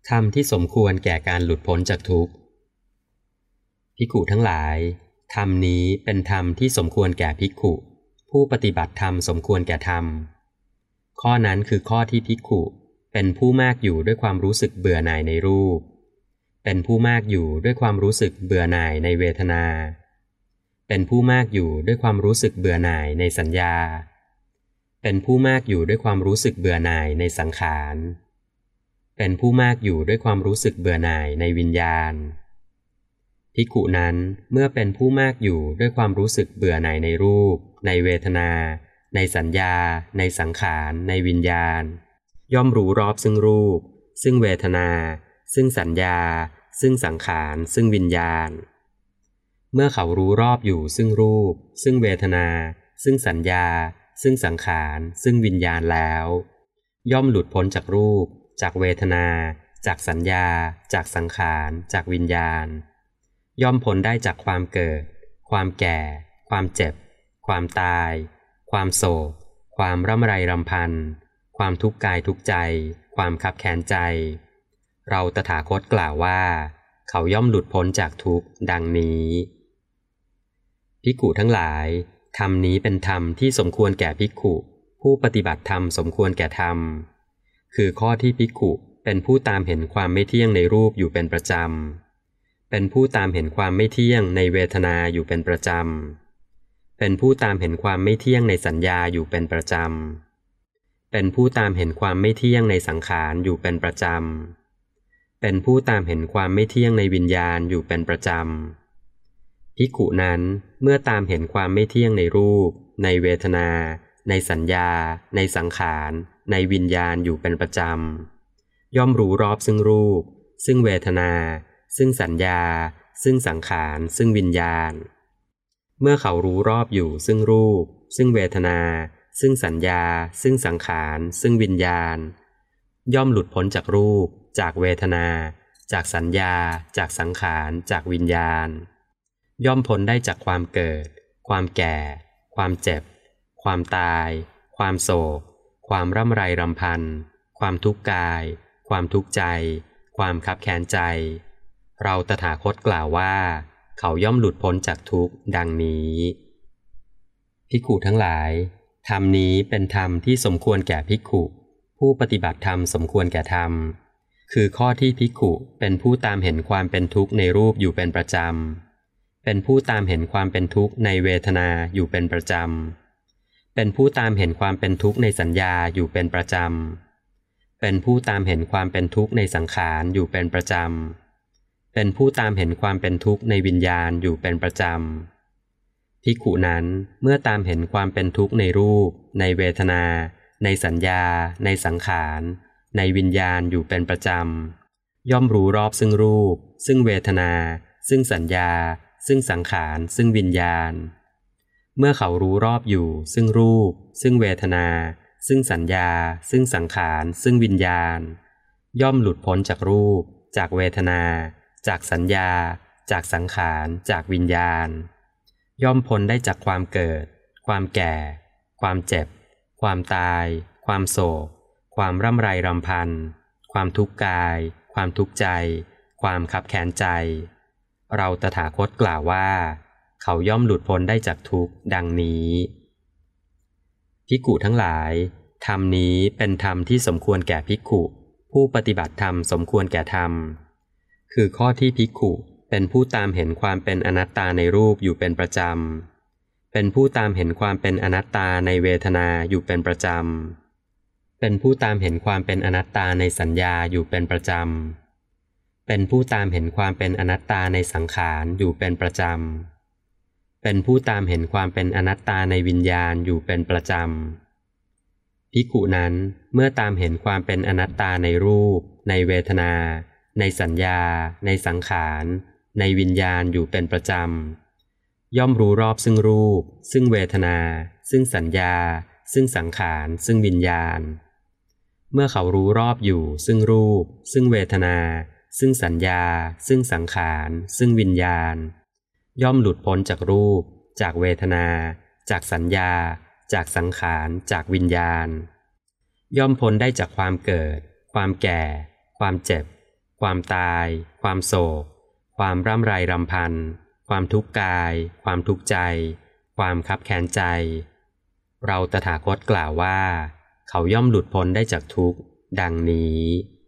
ธรรมที่สมควรแก่การหลุดพ้นจากทุกข์ภิกขุทั้งหลายธรรมนี้เป็นธรรมที่สมควรแก่ภิกขุผู้ปฏิบัติธรรมสมควรแก่ธรรมข้อนั้นคือข้อที่ภิกขุเป็นผู้มากอยู่ด้วยความรู้สึกเบื่อหน่ายในรูปเป็นผู้มากอยู่ด้วยความรู้สึกเบื่อหน่ายในเวทนาเป็นผู้มากอยู่ด้วยความรู้สึกเบื่อหน่ายในสัญญาเป็นผู้มากอยู่ด้วยความรู้สึกเบื่อหน่ายในสังขารเป็นผู้มากอยู่ด้วยความรู้สึกเบื่อหน่ายในวิญญาณภิกขุนั้นเมื่อเป็นผู้มากอยู่ด้วยความรู้สึกเบื่อหน่ายในรูปในเวทนาในสัญญาในสังขารในวิญญาณย่อมรู้รอบซึ่งรูปซึ่งเวทนาซึ่งสัญญาซึ่งสังขารซึ่งวิญญาณเมื่อเขารู้รอบอยู่ซึ่งรูปซึ่งเวทนาซึ่งสัญญาซึ่งสังขารซึ่งวิญญาณแล้วย่อมหลุดพ้นจากรูปจากเวทนาจากสัญญาจากสังขารจากวิญญาณย่อมพ้นได้จากความเกิดความแก่ความเจ็บความตายความโศกความร่ำไรรำพันความทุกข์กายทุกข์ใจความคับแค้นใจเราตถาคตกล่าวว่าเขาย่อมหลุดพ้นจากทุกข์ดังนี้ภิกขุทั้งหลายธรรมนี้เป็นธรรมที่สมควรแก่ภิกขุผู้ปฏิบัติธรรมสมควรแก่ธรรมคือข้อที่ภิกขุเป็นผู้ตามเห็นความไม่เที่ยงในรูปอยู่เป็นประจำเป็นผู้ตามเห็นความไม่เที่ยงในเวทนาอยู่เป็นประจำเป็นผู้ตามเห็นความไม่เที่ยงในสัญญาอยู่เป็นประจำเป็นผู้ตามเห็นความไม่เที่ยงในสังขารอยู่เป็นประจำเป็นผู้ตามเห็นความไม่เที่ยงในวิญญาณอยู่เป็นประจำภิกขุนั้นเมื่อตามเห็นความไม่เที่ยงในรูปในเวทนาในสัญญาในสังขารในวิญญาณอยู่เป็นประจำย่อมรู้รอบซึ่งรูปซึ่งเวทนาซึ่งสัญญาซึ่งสังขารซึ่งวิญญาณเมื่อเขารู้รอบอยู่ซึ่งรูปซึ่งเวทนาซึ่งสัญญาซึ่งสังขารซึ่งวิญญาณย่อมหลุดพ้นจากรูปจากเวทนาจากสัญญาจากสังขารจากวิญญาณย่อมพ้นได้จากความเกิดความแก่ความเจ็บความตายความโศกความร่ำไรรำพันความทุกข์กายความทุกข์ใจความคับแค้นใจเราตถาคตกล่าวว่าเขาย่อมหลุดพ้นจากทุกข์ดังนี้ภิกขุทั้งหลายธรรมนี้เป็นธรรมที่สมควรแก่ภิกขุผู้ปฏิบัติธรรมสมควรแก่ธรรมคือข้อที่ภิกขุเป็นผู้ตามเห็นความเป็นทุกข์ในรูปอยู่เป็นประจำเป็นผู้ตามเห็นความเป็นทุกข์ในเวทนาอยู่เป็นประจำเป็นผู้ตามเห็นความเป็นทุกข์ในสัญญาอยู่เป็นประจำเป็นผู้ตามเห็นความเป็นทุกข์ในสังขารอยู่เป็นประจำเป็นผู้ตามเห็นความเป็นทุกข์ในวิญญาณอยู่เป็นประจำภิกขุนั้นเมื่อตามเห็นความเป็นทุกข์ในรูปในเวทนาในสัญญาในสังขารในวิญญาณอยู่เป็นประจำย่อมรู้รอบซึ่งรูปซึ่งเวทนาซึ่งสัญญาซึ่งสังขารซึ่งวิญญาณเมื่อเขารู้รอบอยู่ซึ่งรูปซึ่งเวทนาซึ่งสัญญาซึ่งสังขารซึ่งวิญญาณย่อมหลุดพ้นจากรูปจากเวทนาจากสัญญาจากสังขารจากวิญญาณย่อมพ้นได้จากความเกิดความแก่ความเจ็บความตายความโศกความร่ำไรรำพันความทุกข์กายความทุกข์ใจความคับแค้นใจเราตถาคตกล่าวว่าเขาย่อมหลุดพ้นได้จากทุกข์ดังนี้ภิกขุทั้งหลายธรรมนี้เป็นธรรมที่สมควรแก่ภิกขุผู้ปฏิบัติธรรมสมควรแก่ธรรมคือข้อที่ภิกขุเป็นผู้ตามเห็นความเป็นอนัตตาในรูปอยู่เป็นประจำเป็นผู้ตามเห็นความเป็นอนัตตาในเวทนาอยู่เป็นประจำเป็นผู้ตามเห็นความเป็นอนัตตาในสัญญาอยู่เป็นประจำเป็นผู้ตามเห็นความเป็นอนัตตาในสังขารอยู่เป็นประจำเป็นผู้ตามเห็นความเป็นอนัตตาในวิญญาณอยู่เป็นประจำภิกขุนั้นเมื่อตามเห็นความเป็นอนัตตาในรูปในเวทนาในสัญญาในสังขารในวิญญาณอยู่เป็นประจำย่อมรู้รอบซึ่งรูปซึ่งเวทนาซึ่งสัญญาซึ่งสังขารซึ่งวิญญาณเมื่อเขารู้รอบอยู่ซึ่งรูปซึ่งเวทนาซึ่งสัญญาซึ่งสังขารซึ่งวิญญาณย่อมหลุดพ้นจากรูปจากเวทนาจากสัญญาจากสังขารจากวิญญาณย่อมพ้นได้จากความเกิดความแก่ความเจ็บความตาย ความโศก ความร่ำไรรำพัน ความทุกข์กาย ความทุกข์ใจ ความคับแค้นใจ เราตถาคตกล่าวว่าเขาย่อมหลุดพ้นได้จากทุกข์ดังนี้